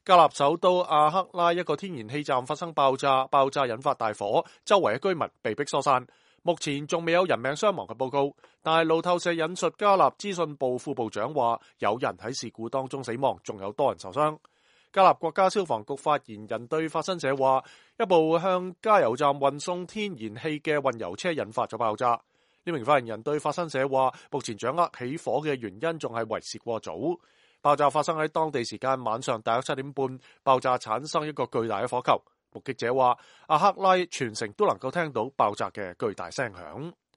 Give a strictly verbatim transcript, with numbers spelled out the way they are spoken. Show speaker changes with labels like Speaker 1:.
Speaker 1: 加納首都阿克拉一個天然氣站發生爆炸，爆炸引發大火，周圍嘅居民被迫疏散。目前仲未有人命傷亡嘅報告，但係路透社引述加納資訊部副部長話，有人喺事故當中死亡，仲有多人受傷。加納國家消防局發言人對法新社話，一部向加油站運送天然氣嘅運油車引發咗爆炸。呢名發言人對法新社話，目前掌握起火嘅原因仲係為時過早。爆炸發生喺當地時間晚上大約七點半，爆炸產生一個巨大嘅火球。目擊者話，阿克拉全城都能夠聽到爆炸嘅巨大聲響。